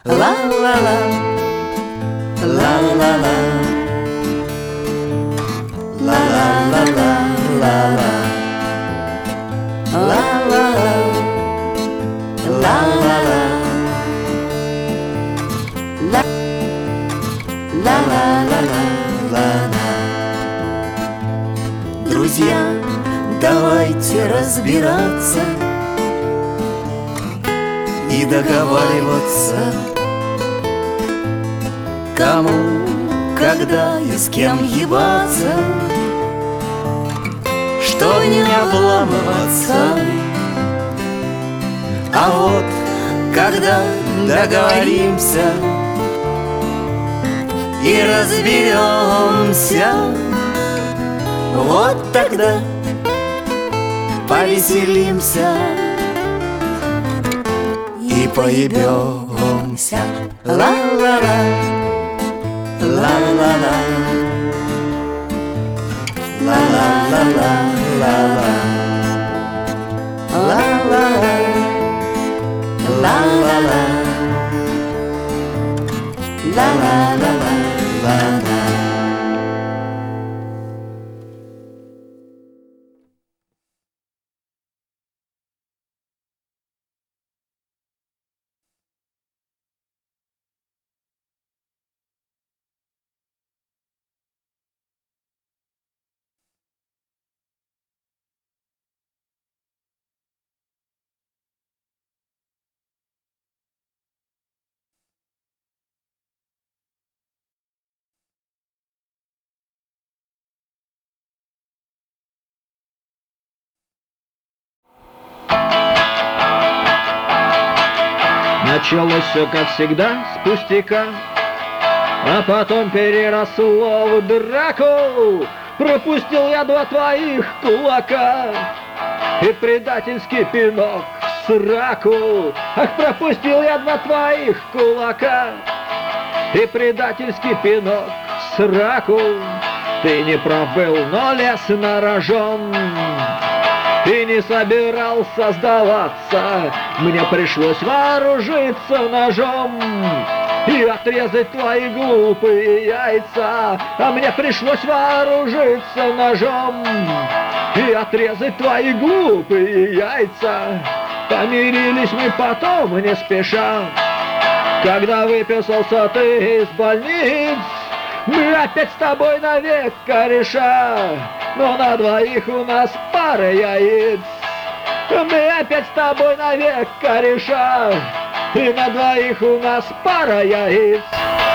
ла ла ла, ла ла ла, ла ла ла ла ла, ла ла ла, ла ла ла, ла ла ла ла ла. Друзья, давайте разбираться и договариваться, кому, когда и с кем ебаться, что не обламываться. А вот когда договоримся и разберемся, вот тогда повеселимся и поебемся. Ла-ла-ла, ла-ла-ла, ла-ла-ла-ла, ла-ла, ла-ла-ла, ла-ла-ла, ла-ла-ла, ла-ла. Началось все как всегда с пустяка, а потом переросло в драку. Пропустил я два твоих кулака и предательский пинок в сраку. Ах, пропустил я два твоих кулака и предательский пинок в сраку. Ты не прав был, но лез на рожон и не собирался сдаваться. Мне пришлось вооружиться ножом и отрезать твои глупые яйца. А мне пришлось вооружиться ножом и отрезать твои глупые яйца. Помирились мы потом не спеша, когда выписался ты из больниц. Мы опять с тобой навек кореша, но на двоих у нас пара яиц. Мы опять с тобой навек кореша, и на двоих у нас пара яиц.